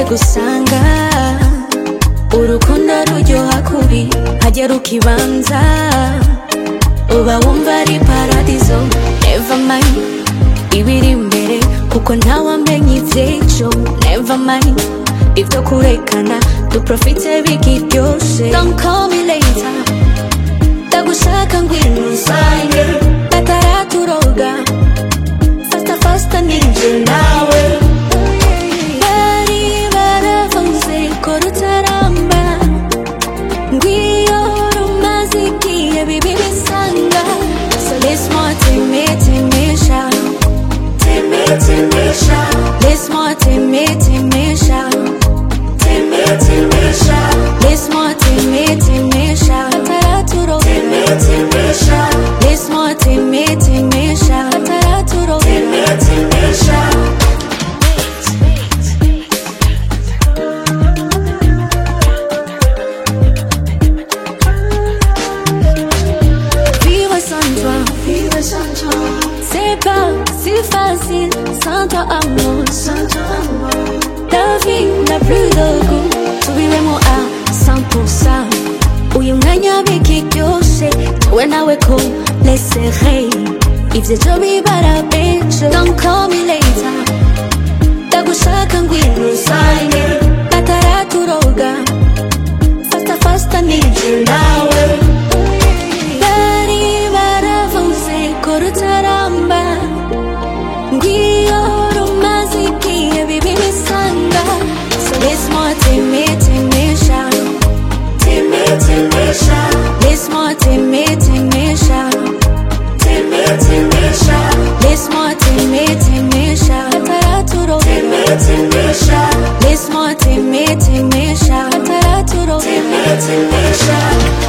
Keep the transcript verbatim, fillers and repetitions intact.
gusanga urukundo ruryoha kubi hagera ukibanza uba wumva ari paradizo. Never mind ibiri imbere kuko ntawamenya ivy'ejo. Never mind ivyo kurekana duprofite bikiryoshe. Don't call me later ndagushaka ngwino unsange bataraturoga fasta fasta ninje nawe. Bari baravuze ko rutaramba ngwiyo rumaze igihe bibi bisanga. So let's more teme temesha teme temesha. Let's more teme temesha teme temesha. Let's more teme temesha bataraturoga teme temesha. Let's more teme temesha bataraturoga teme temesha. C'est pas si facile sans ton amour, sans ton amour. La vie n'a plus de goût. Tubiremo à cent pour cent. Uyu mwanya bikiryoshe tuwe nawe ko lesereye ivyo bibara benshi. Don't call me later ndagushaka ngwino unsange bataraturoga fasta fasta ninje nawe. Bari baravuze ko rutaramba ngwiyo rumaze igihe bibi bisanga. So let's more teme temesha teme temesha. Let's more teme temesha teme temesha. Let's more teme temesha bataraturoga teme temesha. Let's more teme temesha bataraturoga teme temesha.